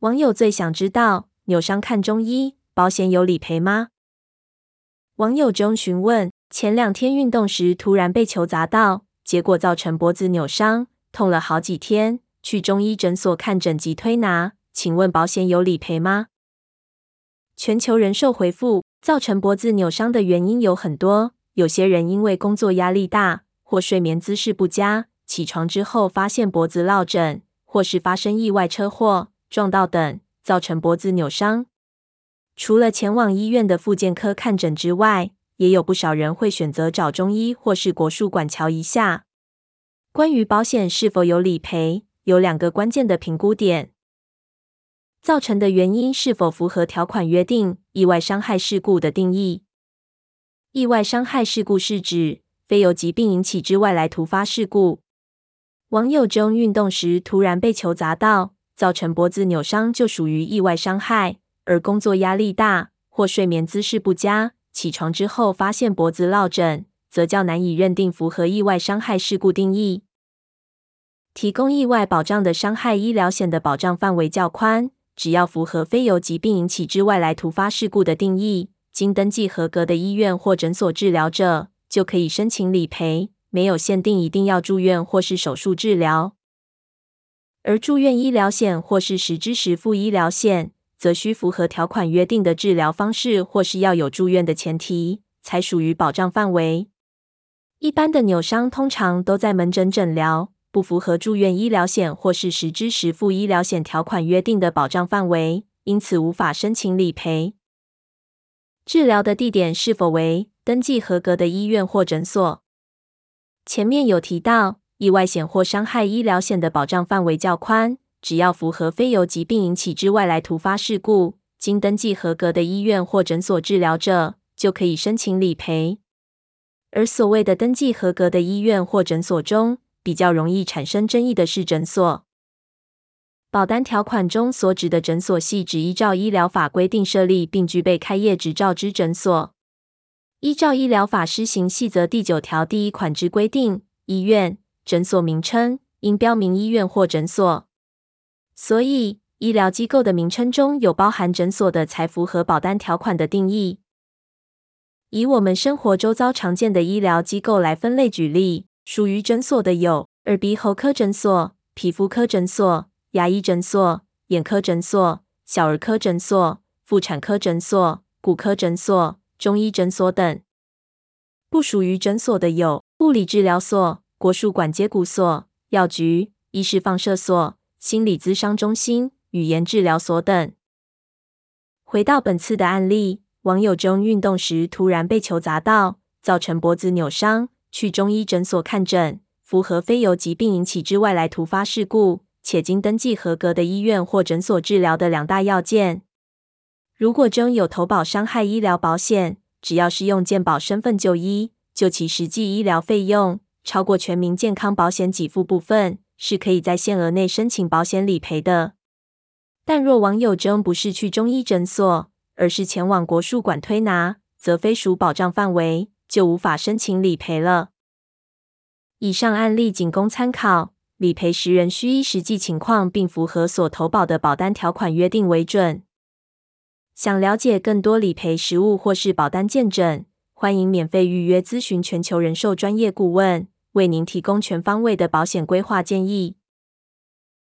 网友最想知道，扭伤看中医，保险有理赔吗？网友中询问，前2天运动时突然被球砸到，结果造成脖子扭伤，痛了好几天，去中医诊所看诊及推拿，请问保险有理赔吗？全球人寿回复，造成脖子扭伤的原因有很多，有些人因为工作压力大，或睡眠姿势不佳，起床之后发现脖子落枕，或是发生意外车祸、撞到等，造成脖子扭伤。除了前往医院的复健科看诊之外，也有不少人会选择找中医或是国术馆瞧一下。关于保险是否有理赔，有2个关键的评估点：造成的原因是否符合条款约定意外伤害事故的定义。意外伤害事故是指非由疾病引起之外来突发事故。网友中运动时突然被球砸到，造成脖子扭伤就属于意外伤害，而工作压力大或睡眠姿势不佳，起床之后发现脖子落枕，则较难以认定符合意外伤害事故定义。提供意外保障的伤害医疗险的保障范围较宽，只要符合非由疾病引起之外来突发事故的定义，经登记合格的医院或诊所治疗者，就可以申请理赔，没有限定一定要住院或是手术治疗。而住院医疗险或是实支实付医疗险，则需符合条款约定的治疗方式或是要有住院的前提，才属于保障范围。一般的扭伤通常都在门诊诊疗，不符合住院医疗险或是实支实付医疗险条款约定的保障范围，因此无法申请理赔。治疗的地点是否为登记合格的医院或诊所？前面有提到，意外险或伤害医疗险的保障范围较宽，只要符合非由疾病引起之外来突发事故，经登记合格的医院或诊所治疗者，就可以申请理赔。而所谓的登记合格的医院或诊所中，比较容易产生争议的是诊所。保单条款中所指的诊所系指依照医疗法规定设立并具备开业执照之诊所。依照医疗法施行细则第9条第1款之规定，医院、诊所名称应标明医院或诊所。所以，医疗机构的名称中有包含诊所的才符合保单条款的定义。以我们生活周遭常见的医疗机构来分类举例，属于诊所的有耳鼻喉科诊所、皮肤科诊所、牙医诊所、眼科诊所、小儿科诊所、妇产科诊所、骨科诊所、中医诊所等。不属于诊所的有物理治疗所、国术馆接骨所、药局、医事放射所、心理咨商中心、语言治疗所等。回到本次的案例，网友中运动时突然被球砸到，造成脖子扭伤，去中医诊所看诊，符合非由疾病引起之外来突发事故，且经登记合格的医院或诊所治疗的2大要件。如果中有投保伤害医疗保险，只要是用健保身份就医，就其实际医疗费用超过全民健康保险给付部分，是可以在限额内申请保险理赔的。但若网友中不是去中医诊所，而是前往国术馆推拿，则非属保障范围，就无法申请理赔了。以上案例仅供参考，理赔时仍需依实际情况并符合所投保的保单条款约定为准。想了解更多理赔实务或是保单见证，欢迎免费预约咨询全球人寿专业顾问，为您提供全方位的保险规划建议。